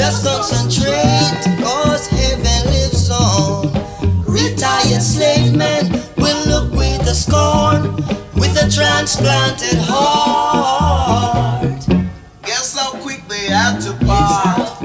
Just concentrate, cause heaven lives on. Retired slave men will look with a scorn, with a transplanted heart. Guess how quick they had to part.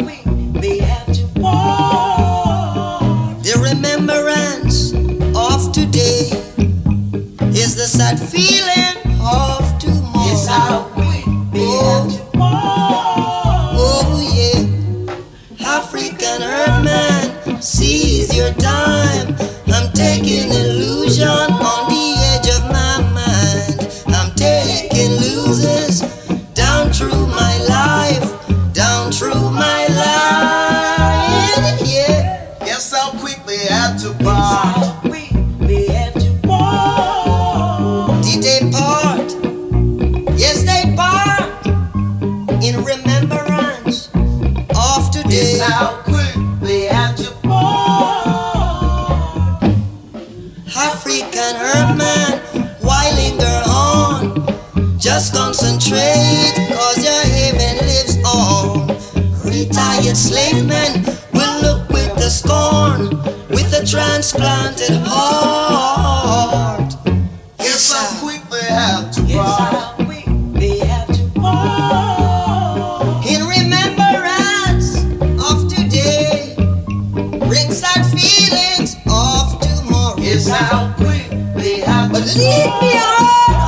The remembrance of today is the sad feeling of tomorrow. Guess how quick they had to part. Oh yeah, African herdman, seize your time. I'm taking illusion on the edge of my mind. I'm taking losers down through my life, down through my life. Yeah. Guess how quick they had to part. Did they part? Yes, they part in remembrance of today. Guess how quick they had to part. African herdman, why linger on? Just concentrate, cause your heaven lives on. Retired slave men will look with the scorn, with a transplanted heart. Guess how quick they had to part. In remembrance of today, bring sad feelings of tomorrow. Guess how quick they had to But leave me alone.